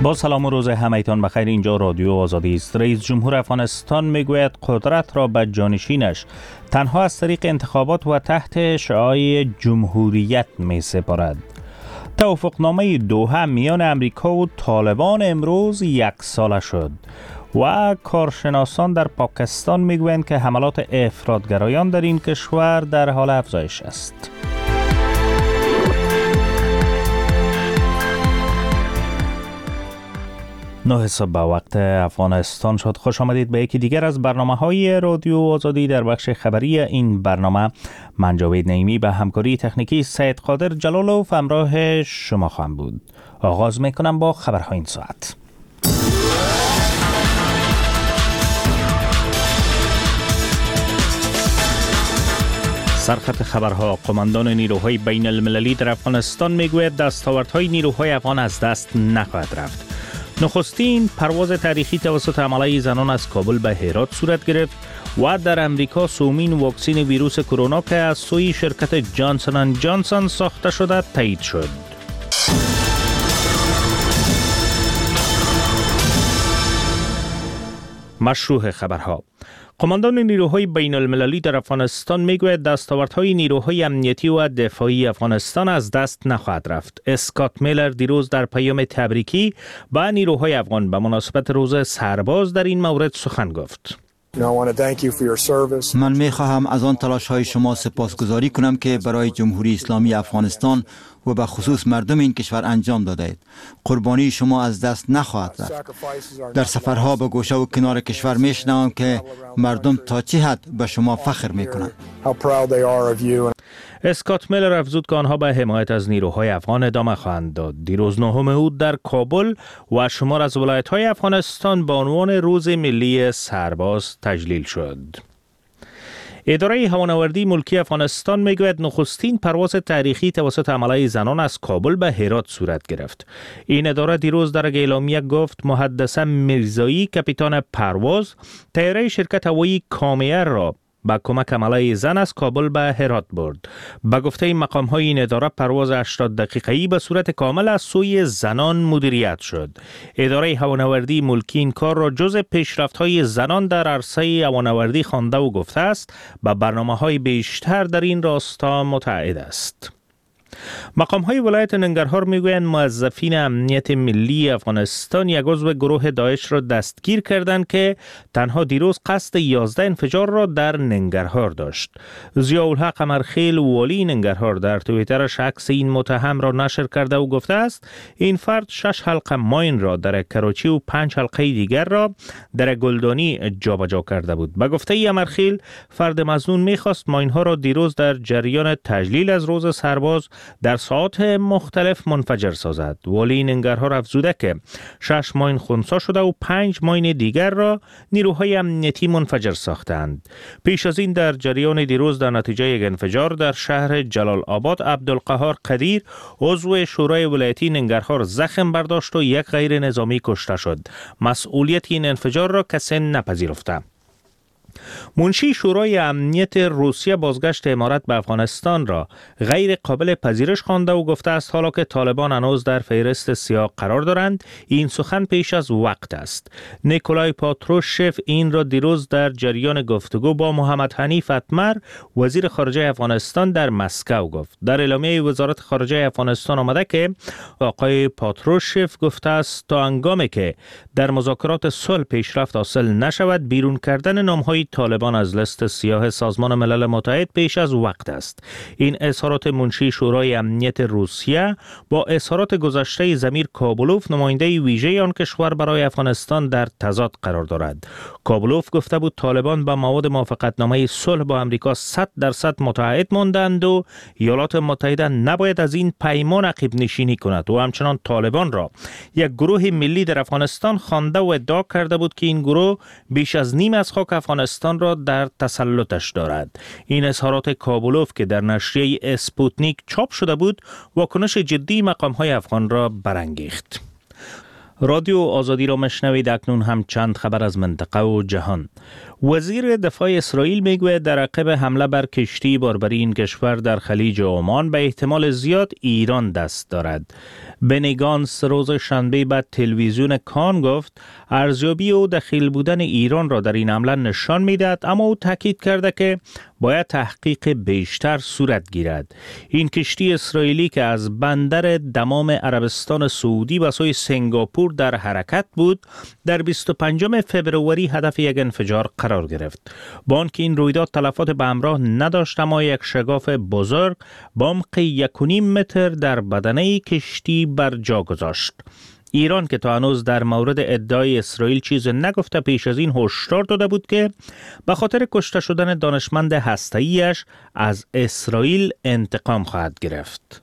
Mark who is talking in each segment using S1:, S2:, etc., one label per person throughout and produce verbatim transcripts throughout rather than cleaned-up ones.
S1: با سلام و روز همگیتان بخیر. اینجا رادیو آزادی است. رئیس جمهور افغانستان میگوید قدرت را به جانشینش تنها از طریق انتخابات و تحت شعاع جمهوریت می سپارد. توافقنامه دوحه میان امریکا و طالبان امروز یک ساله شد و کارشناسان در پاکستان میگویند که حملات افراطگرایان در این کشور در حال افزایش است. نه صبح به وقت افغانستان شد. خوش آمدید به یکی دیگر از برنامه های رادیو آزادی. در بخش خبری این برنامه من جاوید نعیمی به همکاری تکنیکی سید قادر جلالوف همراه شما خواهم بود. آغاز میکنم با خبرهای این ساعت. سرخط خبرها: قماندان نیروهای بین المللی در افغانستان میگوید دستاوردهای نیروهای افغان از دست نخواهد رفت. نخستین پرواز تاریخی توسط حمله زنان از کابل به هرات صورت گرفت و در امریکا سومین واکسن ویروس کرونا که از سوی شرکت جانسون اند جانسون ساخته شده تایید شد. مشروع خبرها: قماندان نیروهای بین المللی در افغانستان میگوید دستاوردهای نیروهای امنیتی و دفاعی افغانستان از دست نخواهد رفت. اسکات میلر دیروز در پیام تبریکی به نیروهای افغان به مناسبت روز سرباز در این مورد سخن گفت.
S2: من می خواهم از آن تلاش های شما سپاسگزاری کنم که برای جمهوری اسلامی افغانستان و به خصوص مردم این کشور انجام دادید. قربانی شما از دست نخواهد رفت. در سفرها به گوشه و کنار کشور می شنوم که مردم تا چه حد به شما فخر می کنند.
S1: اسکات میلر افزود که آنها به حمایت از نیروهای افغان ادامه خواهند داد. دیروز نهم اوت در کابل و شمار از ولایت‌های افغانستان به عنوان روز ملی سرباز تجلیل شد. اداره هوانوردی ملکی افغانستان میگوید نخستین پرواز تاریخی توسط حمله زنان از کابل به هرات صورت گرفت. این اداره دیروز در اعلامیه گفت محدثه میرزایی کاپیتان پرواز طیاره شرکت هوایی کامیار را با کمک حمله زن از کابل به هرات برد. به گفته مقام های این اداره پرواز هشتاد دقیقه‌ای به صورت کامل از سوی زنان مدیریت شد. اداره هوانوردی ملکی این کار را جز پیشرفت های زنان در عرصه هوانوردی خوانده و گفته است به برنامه های بیشتر در این راستا متعهد است. مقام های ولایت ننگرهار میگویند موظفین امنیت ملی افغانستان یک عضو گروه داعش را دستگیر کردند که تنها دیروز قصد یازده انفجار را در ننگرهار داشت. ضیاءالحق امرخیل والی ننگرهار در توییترش عکس این متهم را نشر کرده و گفته است این فرد شش حلقه ماین را در کراچی و پنج حلقه دیگر را در گلدانی جابجا کرده بود. به گفته امرخیل فرد مظنون میخواست ماین ها را دیروز در جریان تجلیل از روز سرباز در ساعات مختلف منفجر سازد. والی ننگرهار افزوده که شش ماین خنثی شده و پنج ماین دیگر را نیروهای امنیتی منفجر ساختند. پیش از این در جریان دیروز در نتیجه یک انفجار در شهر جلال آباد عبدالقهار قدیر عضو شورای ولایتی ننگرهار زخم برداشت و یک غیر نظامی کشته شد. مسئولیت این انفجار را کسی نپذیرفته. منشی شورای امنیت روسیه بازگشت امارات به افغانستان را غیر قابل پذیرش خوانده و گفته است حالا که طالبان هنوز در فهرست سیاه قرار دارند این سخن پیش از وقت است. نیکولای پاتروشف این را دیروز در جریان گفتگو با محمد حنیف اتمر وزیر خارجه افغانستان در مسکو گفت. در اعلامیه وزارت خارجه افغانستان آمده که آقای پاتروشف گفته است تا هنگامی که در مذاکرات صلح پیشرفت حاصل نشود بیرون کردن نام‌های طالبان از لیست سیاه سازمان ملل متحد پیش از وقت است. این اظهارات منشی شورای امنیت روسیه با اظهارات گذشته ضمیر کابلوف نماینده ویژه آن کشور برای افغانستان در تضاد قرار دارد. کابلوف گفته بود طالبان با مواد موافقتنامه صلح با امریکا صد درصد متحد ماندند و ایالات متحده نباید از این پیمان عقب نشینی کند و همچنان طالبان را یک گروه ملی در افغانستان خوانده و ادعا کرده بود که این گروه بیش از نیم از خاک افغانستان را در تسلطش دارد. این اظهارات کابلوف که در نشریه اسپوتنیک چاپ شده بود واکنش جدی مقام‌های افغان را برانگیخت. رادیو آزادی را مشنوید. اکنون هم چند خبر از منطقه و جهان. وزیر دفاع اسرائیل میگوید در عقب حمله بر کشتی باربری این کشور در خلیج عمان به احتمال زیاد ایران دست دارد. بنی گانتس روز شنبه بعد تلویزیون کان گفت ارزیابی او دخیل بودن ایران را در این حمله نشان میدهد، اما او تاکید کرده که باید تحقیق بیشتر صورت گیرد. این کشتی اسرائیلی که از بندر دمام عربستان سعودی به سوی سنگاپور در حرکت بود، در بیست و پنجم فبروری هدف یک انفجار قرار گرفت. با آنکه این رویداد تلفات به همراه نداشت، اما یک شگاف بزرگ با عمق یک و نیم متر در بدنه کشتی بر جا گذاشت. ایران که تا هنوز در مورد ادعای اسرائیل چیز نگفته، پیش از این هشدار داده بود که به خاطر کشته شدن دانشمند هسته‌ایش از اسرائیل انتقام خواهد گرفت.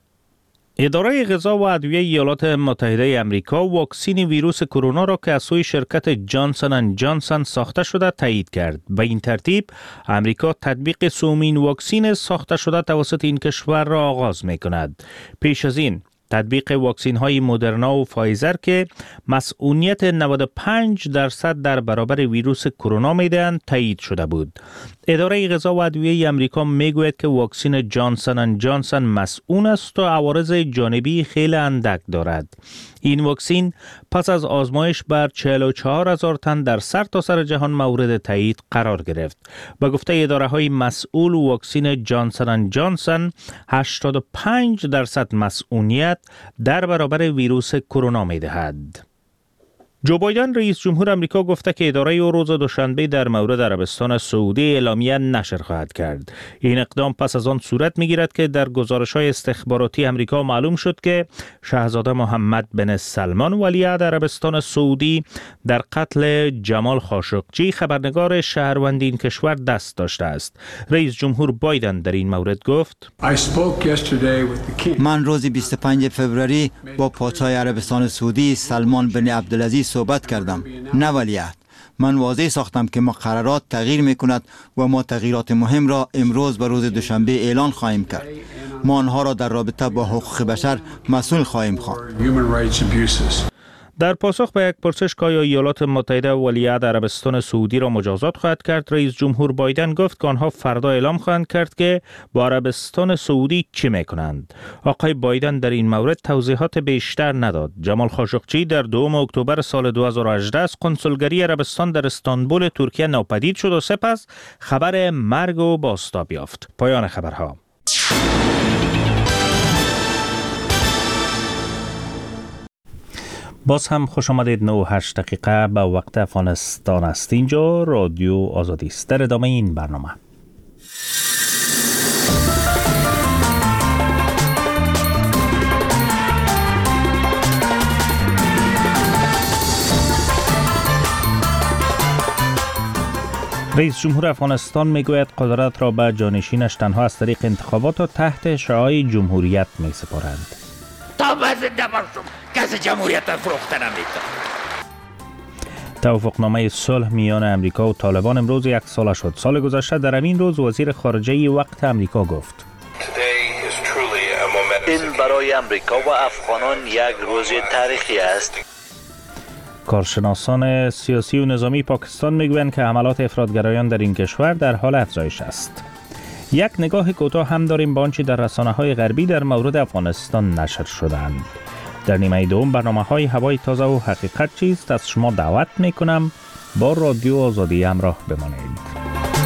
S1: اداره غذا و ادویه ایالات متحده آمریکا واکسن ویروس کرونا را که از سوی شرکت جانسون اند جانسون ساخته شده تایید کرد. به این ترتیب آمریکا تطبیق سومین واکسن ساخته شده توسط این کشور را آغاز می کند. پیش از این تطبیق واکسن های مدرنا و فایزر که مسئولیت نود و پنج درصد در برابر ویروس کرونا میدهند تایید شده بود. اداره غذا و ادویه آمریکا میگوید که واکسن جانسون اند جانسون مسئول است و عوارض جانبی خیلی اندک دارد. این واکسن پس از آزمایش بر چهل و چهار هزار تن در سرتاسر جهان مورد تایید قرار گرفت. به گفته اداره های مسئول، واکسن جانسون اند جانسون هشتاد و پنج درصد مسئولیت در برابر ویروس کرونا می‌دهد. جو بایدن رئیس جمهور آمریکا گفته که اداره او روز دوشنبه در مورد عربستان سعودی اعلامیه نشر خواهد کرد. این اقدام پس از آن صورت می‌گیرد که در گزارش‌های استخباراتی آمریکا معلوم شد که شاهزاده محمد بن سلمان ولیعهد عربستان سعودی در قتل جمال خاشقجی خبرنگار شهروند این کشور دست داشته است. رئیس جمهور بایدن در این مورد گفت:
S2: من روز بیست و پنجم فوریه با پادشاه عربستان سعودی سلمان بن عبدالعزیز صحبت کردم، نه ولیعهد. من واضح ساختم که مقررات تغییر میکند و ما تغییرات مهم را امروز به روز دوشنبه اعلان خواهیم کرد. ما آنها را در رابطه با حقوق بشر مسئول خواهیم خواند.
S1: در پاسخ به یک پرسش که آیا ایالات متحده ولیعهد عربستان سعودی را مجازات خواهد کرد، رئیس جمهور بایدن گفت که آنها فردا اعلام خواهند کرد که با عربستان سعودی چه میکنند. آقای بایدن در این مورد توضیحات بیشتر نداد. جمال خاشقجی در دوم اکتبر سال دو هزار و هجده از کنسولگری عربستان در استانبول ترکیه ناپدید شد و سپس خبر مرگ او بازتاب یافت. پایان خبرها. باز هم خوش آمدید. نه و هشت دقیقه به وقت افغانستان است. اینجا رادیو آزادی است. در ادامه این برنامه رئیس جمهور افغانستان میگوید قدرت را به جانشینش تنها از طریق انتخابات و تحت شعاع جمهوریت می سپارند.
S3: تا زنده باشم کسی جمهوریت را فروخته نمی‌کنه.
S1: توافقنامه صلح میان امریکا و طالبان امروز یک ساله شد. سال گذشته در همین روز وزیر خارجه وقت امریکا گفت:
S4: این برای امریکا و افغانان یک روز تاریخی است.
S1: کارشناسان سیاسی و نظامی پاکستان میگویند که حملات افراطگرایان در این کشور در حال افزایش است. یک نگاه کوتاه هم داریم به آنچه در رسانه‌های غربی در مورد افغانستان نشر شدند. در نیمه دوم برنامه‌های هوای تازه و حقیقت چیست از شما دعوت می‌کنم با رادیو آزادی همراه بمانید.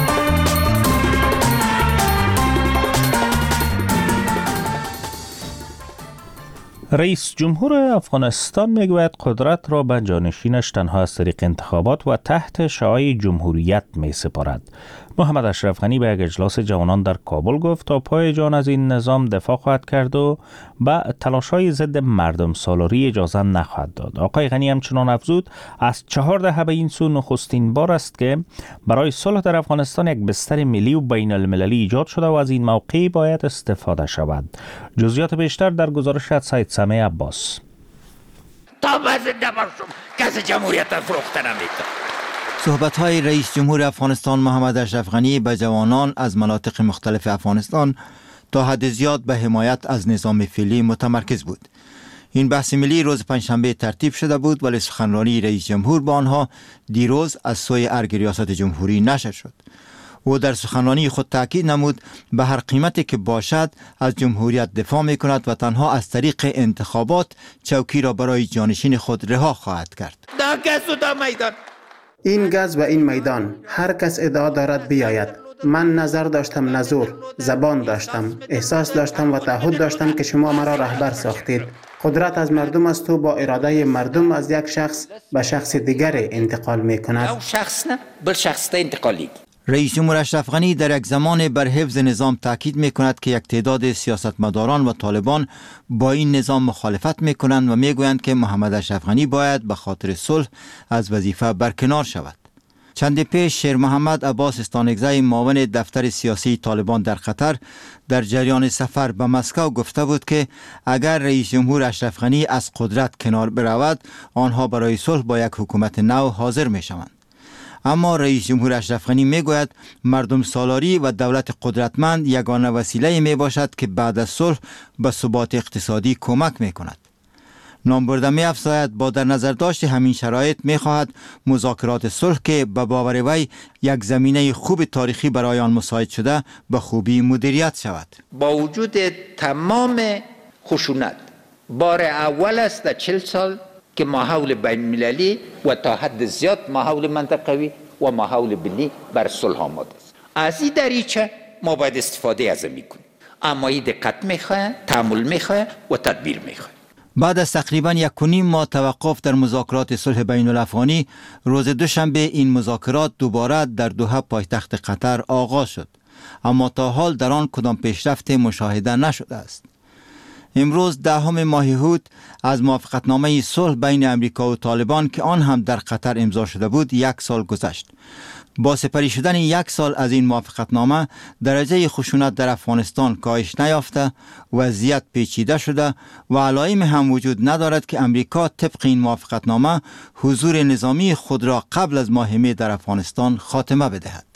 S1: رئیس جمهور افغانستان میگوید قدرت را به جانشینش تنها از طریق انتخابات و تحت شعاع جمهوریت می سپارد. محمد اشرف غنی به یک اجلاس جوانان در کابل گفت تا پای جان از این نظام دفاع خواهد کرد و به تلاش‌های ضد مردم سالاری اجازه نخواهد داد. آقای غنی همچنان افزود از چهار دهه به این سو نخستین بار است که برای صلح در افغانستان یک بستر ملی و بین المللی ایجاد شده و از این موقع باید استفاده شود. جزئیات بیشتر در گزارش از سید سمیع عباس.
S3: تا زنده باشم کسی جمهوریت را فروخته نمی‌کنه.
S2: صحبت‌های رئیس جمهور افغانستان محمد اشرف غنی به جوانان از مناطق مختلف افغانستان تا حد زیاد به حمایت از نظام فعلی متمرکز بود. این بحث ملی روز پنجشنبه ترتیب شده بود، ولی سخنرانی رئیس جمهور با آنها دیروز از سوی ارگ ریاست جمهوری نشر شد. او در سخنرانی خود تاکید نمود به هر قیمتی که باشد از جمهوریت دفاع می کند و تنها از طریق انتخابات چوکی را برای جانشین خود رها خواهد کرد.
S5: این گز و این میدان هر کس ادعا دارد بیاید. من نظر داشتم، نزور، زبان داشتم، احساس داشتم و تعهد داشتم که شما مرا رهبر ساختید. قدرت از مردم است و با اراده مردم از یک شخص به شخص دیگر انتقال می کند.
S3: او شخص نه بل شخص انتقالی.
S2: رئیس جمهور اشرف غنی در یک زمان بر حفظ نظام تاکید می کند که یک تعداد سیاستمداران و طالبان با این نظام مخالفت می کنند و می گویند که محمد اشرف غنی باید به خاطر صلح از وظیفه برکنار شود. چند پیش شیر محمد عباس استانگزی معاون دفتر سیاسی طالبان در قطر در جریان سفر به مسکو گفته بود که اگر رئیس جمهور اشرف غنی از قدرت کنار برود، آنها برای صلح با یک حکومت نو حاضر می شوند. اما رئیس جمهور اشرف غنی می گوید مردم سالاری و دولت قدرتمند یگانه وسیله می باشد که بعد از صلح به ثبات اقتصادی کمک می کند. نامبرده می افزاید با در نظر داشت همین شرایط می خواهد مذاکرات صلح که به باور وی یک زمینه خوب تاریخی برای آن مساعد شده به خوبی مدیریت شود.
S3: با وجود تمام خشونت بار اول است در چهل سال که ماحول بین المللی و تا حد زیاد ماحول منطقوی و ماحول بینی بر صلح آماده است. از این دریچه ما باید استفاده از می کنیم، اما این دقت میخواه، تأمل میخواه و تدبیر میخواه.
S2: بعد از تقریبا یک و نیم ماه توقف در مذاکرات صلح بین الافغانی، روز دوشنبه این مذاکرات دوباره در دوحه پایتخت قطر آغاز شد، اما تا حال در آن کدام پیشرفت مشاهده نشده است. امروز دهم ماه هوت از موافقتنامه صلح بین امریکا و طالبان که آن هم در قطر امضا شده بود یک سال گذشت. با سپری شدن یک سال از این موافقتنامه، درجه خشونت در افغانستان کاهش نیافته، وضعیت پیچیده شده و علائم هم وجود ندارد که امریکا طبق این موافقتنامه حضور نظامی خود را قبل از ماه می در افغانستان خاتمه بدهد.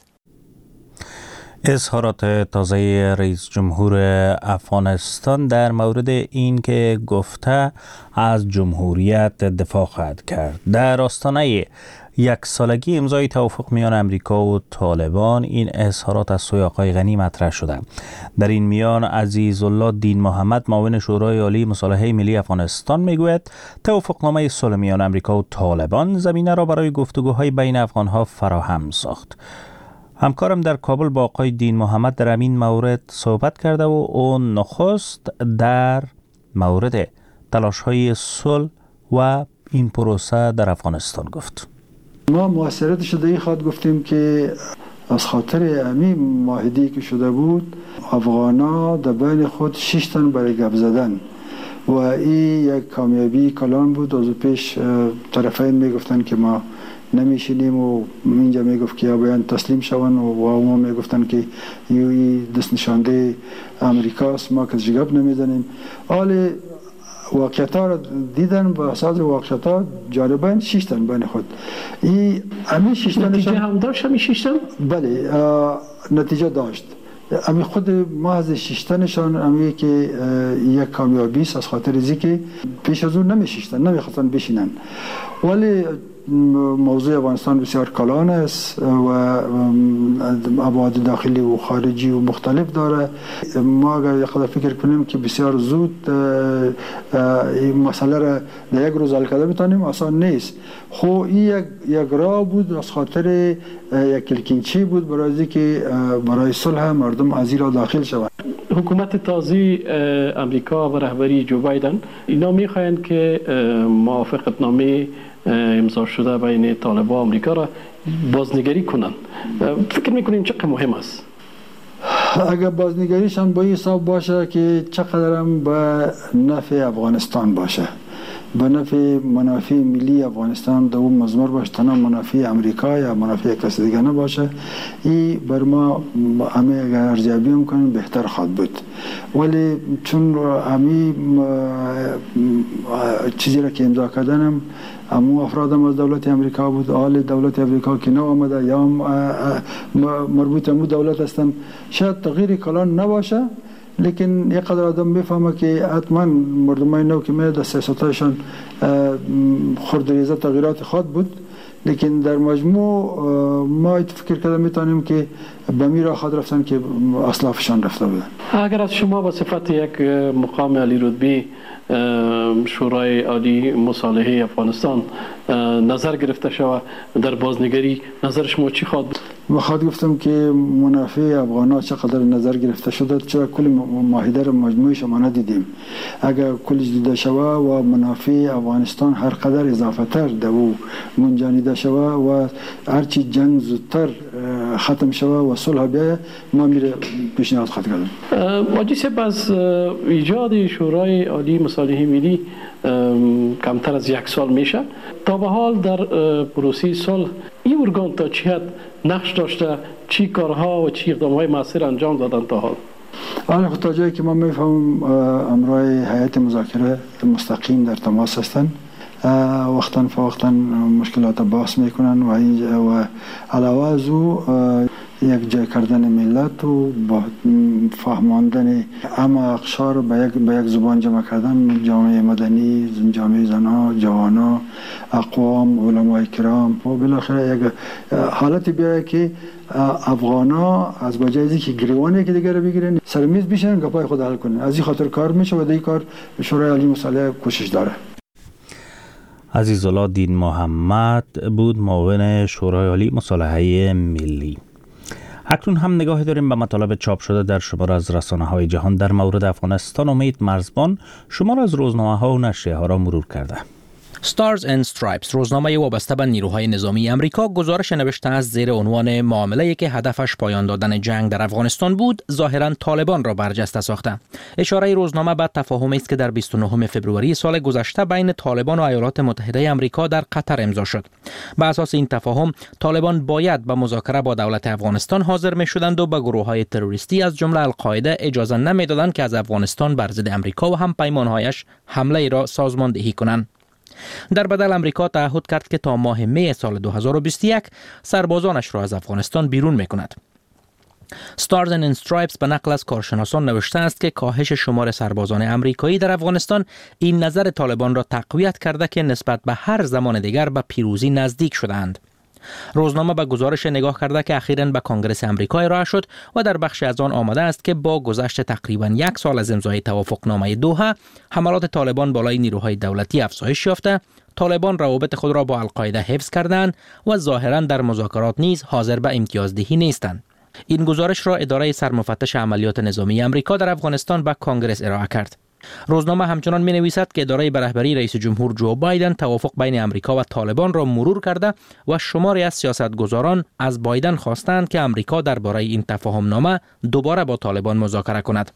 S1: اظهارات تازه رئیس جمهور افغانستان در مورد این که گفته از جمهوریت دفاع خواهد کرد. در آستانه یک سالگی امضای توافق میان امریکا و طالبان این اظهارات از سوی آقای غنی مطرح شده. در این میان عزیزالله دین محمد معاون شورای عالی مصالحه ملی افغانستان میگوید توافقنامه صلح میان امریکا و طالبان زمینه را برای گفتگوهای بین افغانها فراهم ساخت. همکارم در کابل با آقای دین محمد در این مورد صحبت کرده و اون نخست در مورد تلاش‌های صلح و این پروسه در افغانستان گفت.
S6: ما موثریت شده ای خواهد گفتیم که از خاطر امی معاهده‌ای که شده بود، افغانا در بین خود شش تن برای گپ زدن و این یک کامیابی کلان بود. از پیش طرفین میگفتن که ما نمیشینیم و اینجا میگفت که یا باید تسلیم شون و ما میگفتن که یوی دست نشانده امریکاست، ما کسی گپ نمیزنیم. حال واقعیت‌ها را دیدن و اساس واقعیت‌ها جانبین شیشتن بین خود. این همین شیشتن
S7: نتیجه هم داشت همین شیشتن؟
S6: بله نتیجه داشت. امی خود ما از شیشتنشان امی که یک کامیابی است از خاطر ازی که پیش از اون نمیشیشتن، نمیخواستن بشینن. ولی موضوع افغانستان بسیار کلان است و ابعاد داخلی و خارجی و مختلف داره. ما اگر یک خدا فکر کنیم که بسیار زود این مسئله را در یک روز حل کرده بتانیم آسان نیست. خو این یک یک راه بود از خاطر یک کلکینچی بود برای که برای صلح مردم از این را داخل شوند.
S7: حکومت تازی امریکا و رهبری جو بایدن اینا میخواهند که موافقتنامه امضا شده بین طالبان و امریکا را بازنگری کنند. فکر میکنین چقدر مهم است؟
S6: اگر بازنگریش هم با این حساب باشه که چقدر هم به نفع افغانستان باشه، به نفع منافع ملی افغانستان در اون مضمر باشه، تنها منافع امریکا یا منافع کسی دیگه نباشه، این بر ما همه اگر ارزیابی هم کنیم بهتر خواهد بود. ولی چون همه چیزی را که امضا کردنم همون افرادم از دولت امریکا بود، حال دولت امریکا که نو آمده یا مربوط همون دولت هستن، شاید تغییر کلان نباشه، لیکن یک قدر آدم میفهمه که حتما مردمای نو که میاد سیاستاشون خردریزه تغییرات خود بود، لیکن در مجموع ما فکر کردم میتونیم که به میرا خود رفتن که اسلافشان رفته بودن.
S7: اگر از شما به صفت یک مقام عالی رتبه شورای عالی مصالحه افغانستان نظر گرفته شود در بازنگری، نظر شما چی خواهد بود؟
S6: ما خواهد گفتم که منافع افغان‌ها چقدر نظر گرفته شده، چرا کل معاهده را مجموعش ما ندیدیم. اگر کلش دیده شود و منافع افغانستان هر قدر اضافه تر دو منجانیده شود و هرچی جنگ زودتر ختم شود و صلح بیاید، ما میره پیشنهاد خواهد کردم.
S7: واجی سب از ایجاد شورای عالی مصالحه ملی کمتر از یک سال میشه. تا به حال در پروسه صلح این ارگان تا چی حد نقش داشته، چی کارها و چی اقدامهای موثر انجام دادن تا حال؟
S6: آن خود تا جایی که ما میفهمم امروی هیئت مذاکره مستقیم در تماس هستند، وقتاً فوقتاً مشکلات بحث میکنن و و علاوه از او یک جای کردن ملت و با فهماندن اما اقشار به یک به یک زبان جمع کردن، جامعه مدنی، جامعه زنها، جوانا، اقوام، علمای کرام و بالاخره یک حالتی بیاید که افغانا از بجای که گریوانی که دیگر بگیرن سر میز بشینن گپای خود حل کنن. از این خاطر کار میشه و این کار شورای عالی مصالحه کوشش داره.
S1: عزیزالله دین محمد بود معاون شورای عالی مصالحه ملی. اکنون هم نگاهی داریم به مطالب چاپ شده در شمار از رسانه‌های جهان در مورد افغانستان. امید مرزبان شمار از روزنامه‌ها و نشریه‌ها را مرور کرده.
S8: Stars and Stripes روزنامه وابسته به نیروهای نظامی امریکا گزارش نوشته است زیر عنوان معامله‌ای که هدفش پایان دادن جنگ در افغانستان بود، ظاهراً طالبان را برجسته ساخته. اشاره روزنامه به تفاهمی است که در بیست و نهم فوریه سال گذشته بین طالبان و ایالات متحده امریکا در قطر امضا شد. بر اساس این تفاهم طالبان باید به مذاکره با دولت افغانستان حاضر می‌شدند و به گروه‌های تروریستی از جمله القاعده اجازه نمی‌دادند که از افغانستان بر ضد امریکا و هم پیمان‌هایش حمله را سازماندهی کنند. در بدل امریکا تعهد کرد که تا ماه می سال دو هزار و بیست و یک سربازانش را از افغانستان بیرون می‌کند. Stars and Stripes به نقل از کارشناسان نوشته است که کاهش شمار سربازان امریکایی در افغانستان این نظر طالبان را تقویت کرده که نسبت به هر زمان دیگر به پیروزی نزدیک شدند. روزنامه به گزارش نگاه کرده که اخیراً به کنگره امریکا ارائه شد و در بخش از آن آمده است که با گذشت تقریباً یک سال از امضای توافقنامه دوحه، حملات طالبان بالای نیروهای دولتی افزایش یافته، طالبان روابط خود را با القاعده حفظ کردند و ظاهراً در مذاکرات نیز حاضر به امتیازدهی نیستند. این گزارش را اداره سرمفتش عملیات نظامی امریکا در افغانستان به کنگره ارائه کرد. روزنامه همچنان می نویسد که اداره به رهبری رئیس جمهور جو بایدن توافق بین امریکا و طالبان را مرور کرده و شماری از سیاستگزاران از بایدن خواستند که امریکا درباره این تفاهم نامه دوباره با طالبان مذاکره کند.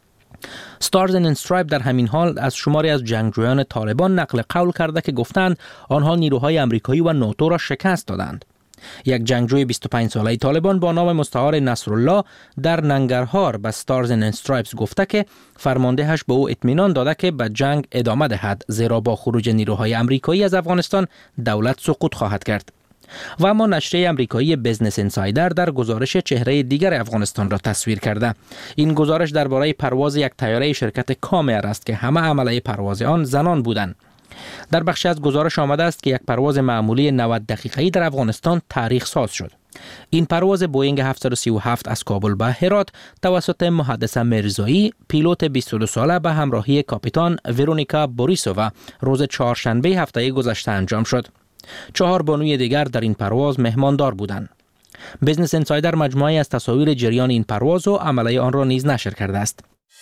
S8: Stars and Stripes در همین حال از شماری از جنگجویان طالبان نقل قول کرده که گفتند آنها نیروهای امریکایی و ناتو را شکست دادند. یک جنگجوی بیست و پنج ساله طالبان با نام مستعار نصرالله در ننگرهار به Stars and Stripes گفته که فرماندهش به او اطمینان داده که به جنگ ادامه دهد، زیرا با خروج نیروهای امریکایی از افغانستان دولت سقوط خواهد کرد. و اما نشریه امریکایی بیزنس انسایدر در گزارش چهره دیگر افغانستان را تصویر کرده. این گزارش درباره پرواز یک طیاره شرکت کامیر است که همه عمله پرواز آن زنان بودند. در بخش از گزارش آمده است که یک پرواز معمولی نود دقیقه‌ای در افغانستان تاریخ ساز شد. این پرواز بوئینگ هفتصد و سی و هفت از کابل به هرات توسط محدث مرزایی، پیلوت بیست و دو ساله به همراهی کاپیتان ورونیکا بوریسووا روز چهارشنبه هفته گذشته انجام شد. چهار بانوی دیگر در این پرواز مهماندار بودند. بیزنس انسایدر مجموعه‌ای از تصاویر جریان این پرواز و عمله آن را نیز نشر کرده است.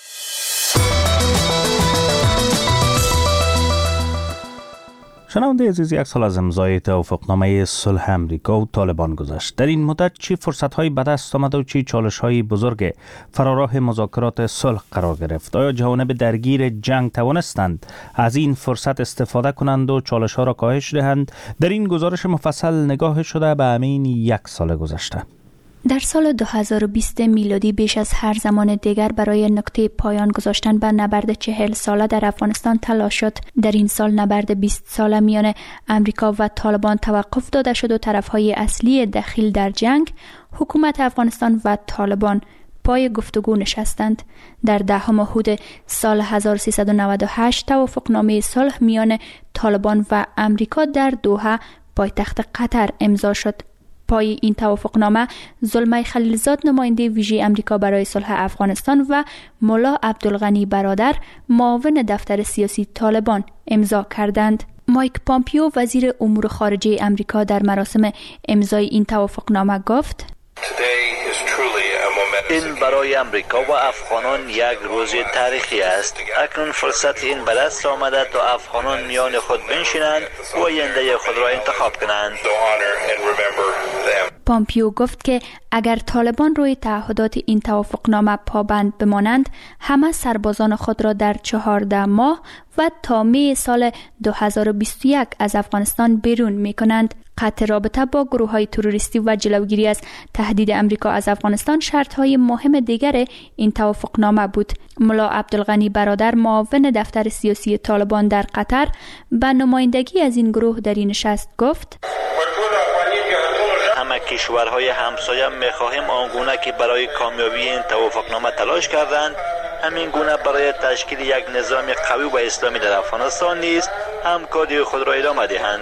S1: شنونده عزیز، یک سال از امضای توافقنامه صلح امریکا و طالبان گذشت. در این مدت چی فرصت‌هایی به دست آمد و چی چالش‌های بزرگ فراراه مذاکرات صلح قرار گرفت؟ آیا جوانب درگیر جنگ توانستند از این فرصت استفاده کنند و چالش‌ها را کاهش دهند؟ در این گزارش مفصل نگاه شده به همین یک سال گذشته.
S9: در سال دو هزار و بیست میلادی بیش از هر زمان دیگر برای نقطه پایان گذاشتن به نبرد چهل ساله در افغانستان تلاش شد. در این سال نبرد بیست ساله میان امریکا و طالبان توقف داده شد و طرفهای اصلی دخیل در جنگ، حکومت افغانستان و طالبان، پای گفتگو نشستند. در دهم اود سال هزار و سیصد و نود و هشت توافقنامه صلح میان طالبان و امریکا در دوحه پایتخت قطر امضا شد. پای این توافقنامه زلمه خلیلزاد نماینده ویژه امریکا برای صلح افغانستان و ملا عبدالغنی برادر معاون دفتر سیاسی طالبان امضا کردند. مایک پامپیو وزیر امور خارجه امریکا در مراسم امضای این توافقنامه گفت:
S4: این برای امریکا و افغانان یک روز تاریخی است. اکنون فرصت این به دست آمده تا افغانان میان خود بنشینند و آینده خود را انتخاب کنند.
S9: پامپیو گفت که اگر طالبان روی تعهدات این توافقنامه پابند بمانند، همه سربازان خود را در چهارده ماه و تا می سال دو هزار و بیست و یک از افغانستان بیرون می کنند. قطع رابطه با گروه های تروریستی و جلوگیری از تهدید امریکا از افغانستان شرط های مهم دیگر این توافقنامه بود. ملا عبدالغنی برادر معاون دفتر سیاسی طالبان در قطر به نمایندگی از این گروه در این نشست گفت:
S4: همه کشورهای همسایه می‌خواهیم آنگونه که برای کامیابی این توافقنامه تلاش کردند، همین گونه برای تشکیل یک نظام قوی و اسلامی در افغانستان نیز همکاری خود را ادامه دهند.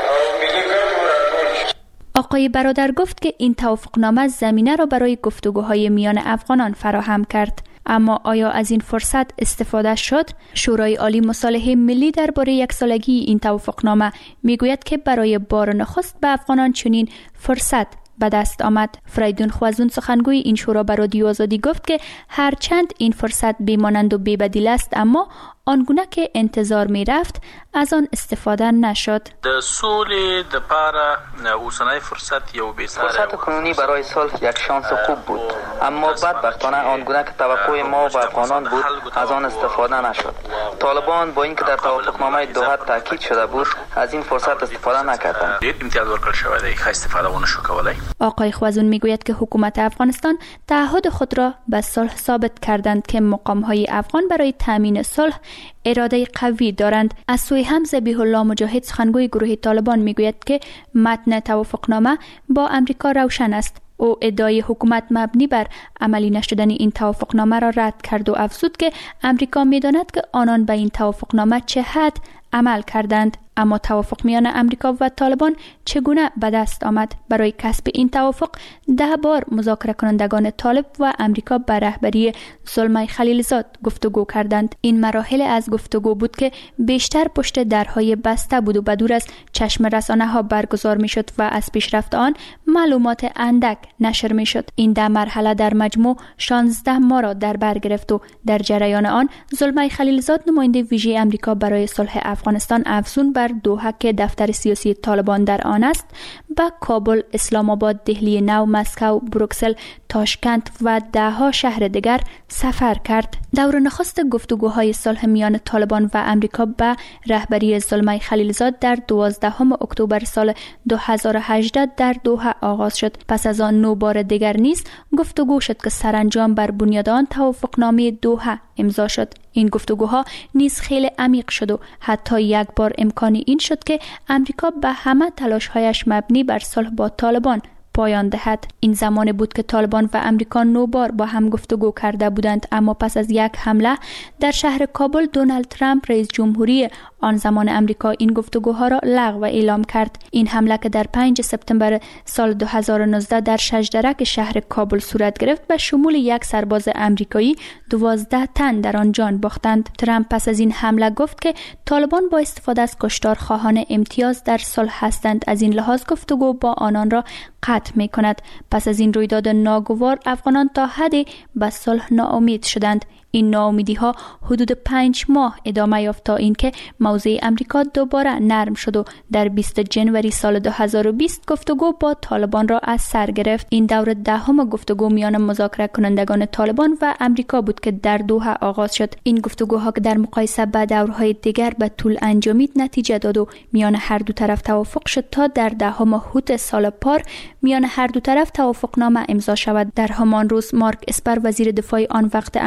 S9: آقای برادر گفت که این توافقنامه زمینه را برای گفتگوهای میان افغانان فراهم کرد. اما آیا از این فرصت استفاده شد؟ شورای عالی مصالحه ملی درباره یک سالگی این توافقنامه میگوید که برای بار نخست به افغانان چنین فرصت به دست آمد. فریدون خوازون سخنگوی این شورا به رادیو آزادی گفت که هرچند این فرصت بیمانند و بی‌بدیل است، اما آنگونه که انتظار می رفت از آن استفاده نشد.
S10: د سولې د پاره اوسنۍ فرصت یو بی‌ساره
S11: فرصت کنونی برای صلح یک شانس خوب بود، اما بدبختانه آنگونه که توقع ما و افغانان بود از آن استفاده نشد. طالبان با اینکه در توافقنامه دوحه تاکید شده بود از این فرصت استفاده نکردند.
S10: امتیاز ورکړل شوی دی، ښه استفاده ونه شو کولای.
S9: آقای خوازون میگوید که حکومت افغانستان تعهد خود را به صلح ثابت کردند که مقام‌های افغان برای تامین صلح اراده قوی دارند. از سوی هم ذبیح الله مجاهد سخنگوی گروه طالبان میگوید که متن توافقنامه با امریکا روشن است. او ادعای حکومت مبنی بر عملی نشدن این توافقنامه را رد کرد و افزود که امریکا میداند که آنان به این توافقنامه چه حد عمل کردند. اما توافق میان امریکا و طالبان چگونه به دست آمد؟ برای کسب این توافق ده بار مذاکره کنندگان طالب و امریکا به رهبری زلمه خلیلزاد گفتگو کردند. این مراحل از گفتگو بود که بیشتر پشت درهای بسته بود و بدور از چشم رسانه ها برگزار می شد و از پیشرفت آن معلومات اندک نشر می شد. این ده مرحله در مجموع شانزده ماه را در بر گرفت و در جریان آن زلمه خلیلزاد نماینده ویژه امریکا برای صلح افغانستان افزون بر دوحه که دفتر سیاسی طالبان در آن است، به کابل، اسلام آباد، دهلی نو، مسکو، بروکسل، تاشکند و ده ها شهر دیگر سفر کرد. دور نخست گفتگوهای صلح میان طالبان و امریکا به رهبری زلمه خلیلزاد در دوازدهم اکتبر سال دو هزار و هجده در دوحه آغاز شد. پس از آن نو بار دیگر نیز گفتگو شد که سرانجام بر بنیاد آن توافقنامه دوحه امضا شد. این گفتگوها نیز خیلی عمیق شد و حتی یک بار امکانی این شد که امریکا به همه تلاش‌هایش مبنی بر صلح با طالبان پایان دهد. این زمان بود که طالبان و امریکا نوبار با هم گفتگو کرده بودند، اما پس از یک حمله در شهر کابل دونالد ترامپ رئیس جمهوری آن زمان امریکا این گفتگوها را لغو اعلام کرد. این حمله که در پنجم سپتامبر سال دو هزار و نوزده در شجرک شهر کابل صورت گرفت به شمول یک سرباز امریکایی دوازده تن در آن جان باختند. ترامپ پس از این حمله گفت که طالبان با استفاده از کشتارخواهان امتیاز در صلح هستند، از این لحاظ گفتگو با آنان را قطع می کند. پس از این رویداد ناگوار افغانان تا حدی به صلح ناامید شدند. این ناامیدی ها حدود پنج ماه ادامه یافت تا اینکه موضع امریکا دوباره نرم شد و در بیستم ژانویه سال دو هزار و بیست گفتگو با طالبان را از سر گرفت. این دور دهم گفتگو میان مذاکره کنندگان طالبان و امریکا بود که در دوحه آغاز شد. این گفتگوها که در مقایسه با دورهای دیگر به طول انجامید نتیجه داد و میان هر دو طرف توافق شد تا در دهم اوت سال پار میان هر دو طرف توافقنامه امضا شود. در همان روز مارک اسپر وزیر دفاع آن وقت امریکا و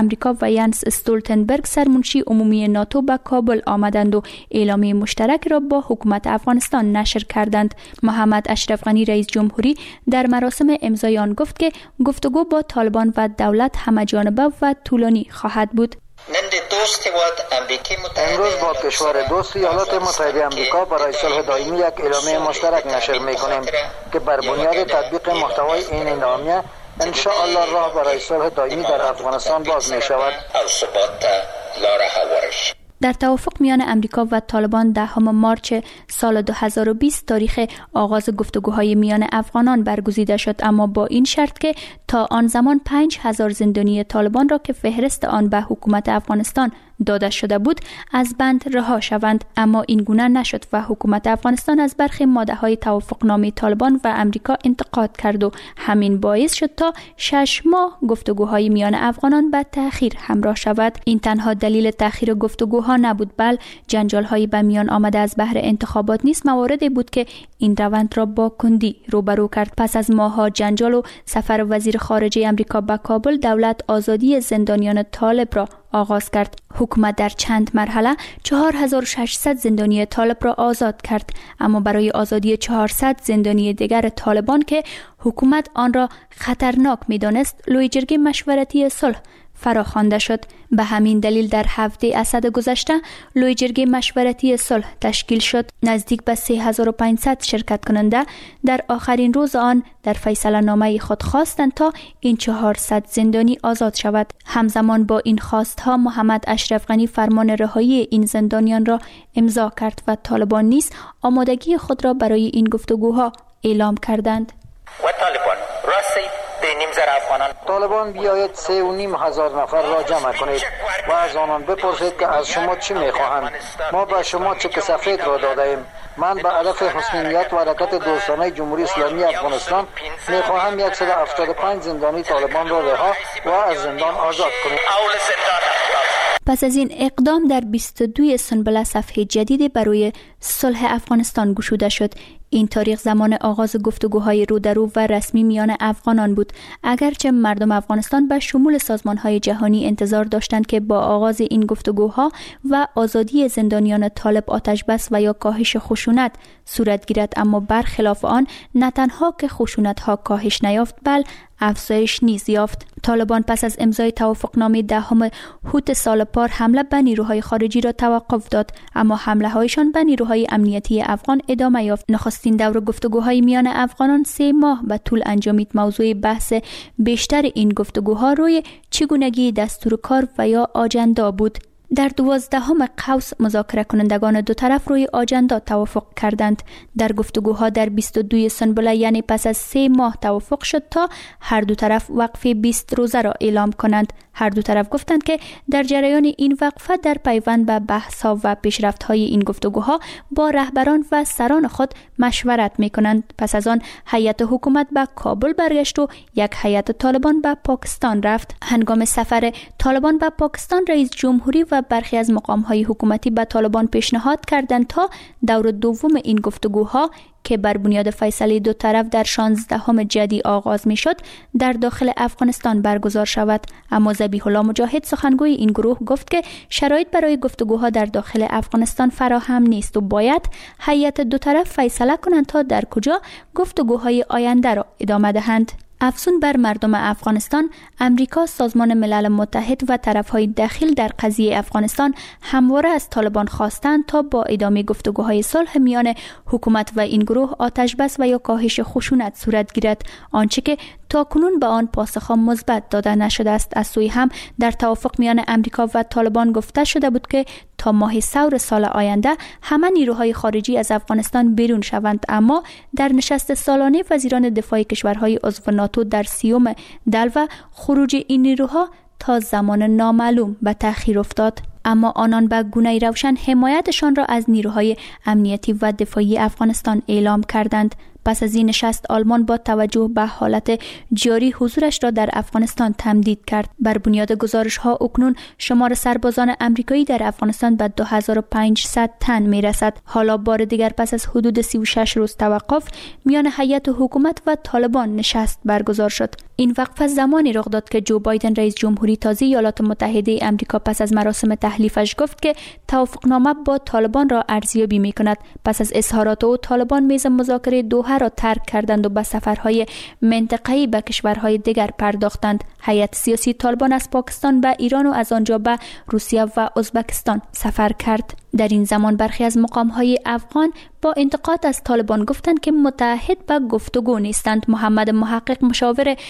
S9: ینس استولتنبرگ سرمنشی عمومی ناتو به کابل آمدند و اعلامیه مشترک را با حکومت افغانستان نشر کردند. محمد اشرف غنی رئیس جمهوری در مراسم امضای آن گفت که گفتگو با طالبان و دولت همه‌جانبه و طولانی خواهد بود.
S12: امروز با کشور دوست ایالات متحده آمریکا برای صلح دائمی یک اعلامیه مشترک نشر می‌کنیم که بر بنیاد تطبیق محتوای این اعلامیه ان شاء الله راه برای صلح دائمی در افغانستان باز می‌شود.
S9: در توافق میان امریکا و طالبان دهم مارچ سال دو هزار و بیست تاریخ آغاز گفتگوهای میان افغانان برگزیده شد، اما با این شرط که تا آن زمان پنج هزار زندانی طالبان را که فهرست آن به حکومت افغانستان داده شده بود از بند رها شوند. اما این گونه نشد و حکومت افغانستان از برخی ماده‌های توافقنامه طالبان و امریکا انتقاد کرد و همین باعث شد تا شش ماه گفتگوهای میان افغانان به تأخیر همراه شود. این تنها دلیل تأخیر گفتگوها نبود، بل جنجال‌های به میان آمده از بهر انتخابات نیز مواردی بود که این روند را با کندی روبرو کرد. پس از ماه‌ها جنجال و سفر وزیر خارجه امریکا به کابل، دولت آزادی زندانیان طالب را آغاز کرد. حکومت در چند مرحله چهار هزار و ششصد زندانی طالب را آزاد کرد، اما برای آزادی چهارصد زندانی دیگر طالبان که حکومت آن را خطرناک می‌دانست، لوی جرگه مشورتی صلح فراخوانده شد. به همین دلیل در هفته اسد گذشته لوی جرگه مشورتی صلح تشکیل شد. نزدیک به سه هزار و پانصد شرکت کننده در آخرین روز آن در فیصله نامه خود خواستند تا این چهارصد زندانی آزاد شود. همزمان با این خواستها محمد اشرف غنی فرمان رهایی این زندانیان را امضا کرد و طالبان نیز آمادگی خود را برای این گفتگوها اعلام کردند.
S12: و طالبان راستی طالبان بیاید سه و نیم هزار نفر را جمع کنید و از آنان بپرسید که از شما چی میخواهند. ما به شما چک سفید را داده ایم. من به هدف حسن نیت و حرکت دوستانه جمهوری اسلامی افغانستان میخواهم صد و هفتاد و پنج زندانی طالبان را رها و از زندان آزاد کنید.
S9: پس از این اقدام در بیست و دو سنبله صفحه جدیدی برای صلح افغانستان گشوده شد. این تاریخ زمان آغاز گفتگوهای رو در رو و رسمی میان افغانان بود، اگرچه مردم افغانستان به شمول سازمانهای جهانی انتظار داشتند که با آغاز این گفتگوها و آزادی زندانیان طالب آتش بس و یا کاهش خشونت صورت گیرد، اما برخلاف آن نه تنها که خشونت‌ها کاهش نیافت بل افزایش نیز یافت. طالبان پس از امضای توافقنامه دهم هوت سال پار حمله به نیروهای خارجی را توقف داد، اما حمله هایشان به نیروهای امنیتی افغان ادامه یافت. نخستین دور گفتگوهای میان افغانان سه ماه به طول انجامید. موضوع بحث بیشتر این گفتگوها روی چگونگی دستور کار و یا آجندا بود. در دوازدهم قوس مذاکره کنندگان دو طرف روی آجندا توافق کردند. در گفتگوها در بیست و دو سنبله یعنی پس از سه ماه توافق شد تا هر دو طرف وقفه بیست روزه را اعلام کنند. هر دو طرف گفتند که در جریان این وقفه در پیوند به بحث‌ها و پیشرفت‌های این گفتگوها با رهبران و سران خود مشورت می‌کنند. پس از آن هیئت حکومت به کابل برگشت و یک هیئت طالبان به پاکستان رفت. هنگام سفر طالبان به پاکستان رئیس جمهوری و برخی از مقام‌های حکومتی به طالبان پیشنهاد کردند تا دور دوم این گفتگوها که بر بنیاد فیصله دو طرف در شانزدهم جدی آغاز می شد در داخل افغانستان برگزار شود. اما ذبیح الله مجاهد سخنگوی این گروه گفت که شرایط برای گفتگوها در داخل افغانستان فراهم نیست و باید هیئت دو طرف فیصله کنند تا در کجا گفتگوهای آینده را ادامه دهند. افزون بر مردم افغانستان، امریکا، سازمان ملل متحد و طرفهای دخیل در قضیه افغانستان همواره از طالبان خواستند تا با ادامه گفتگوهای صلح میان حکومت و این گروه آتش بس و یا کاهش خشونت صورت گیرد، آنچه که تاکنون به آن پاسخ مثبت داده نشده است. از سوی هم در توافق میان امریکا و طالبان گفته شده بود که تا ماه سور سال آینده همه نیروهای خارجی از افغانستان بیرون شوند، اما در نشست سالانه وزیران دفاع کشورهای عضو ناتو در سیوم دلو خروج این نیروها تا زمان نامعلوم به تأخیر افتاد. اما آنان به گونه روشن حمایتشان را از نیروهای امنیتی و دفاعی افغانستان اعلام کردند. پس از این نشست آلمان با توجه به حالت جاری حضورش را در افغانستان تمدید کرد. بر بنیاد گزارش ها اکنون شمار سربازان امریکایی در افغانستان به دو هزار و پانصد تن می رسد. حالا بار دیگر پس از حدود سی و شش روز توقف میان هیئت حکومت و طالبان نشست برگزار شد. این وقفه زمانی رخ داد که جو بایدن رئیس جمهوری تازه ایالات متحده آمریکا پس از مراسم تحلیفش گفت که توافقنامه با طالبان را ارزیابی می کند. پس از اظهارات او طالبان میز مذاکره دوحه را ترک کردند و به سفرهای منطقه‌ای به کشورهای دیگر پرداختند. هیئت سیاسی طالبان از پاکستان به ایران و از آنجا به روسیه و ازبکستان سفر کرد. در این زمان برخی از مقام‌های افغان با انتقاد از طالبان گفتند که متعهد به گفتگو نیستند. محمد محقق مشاور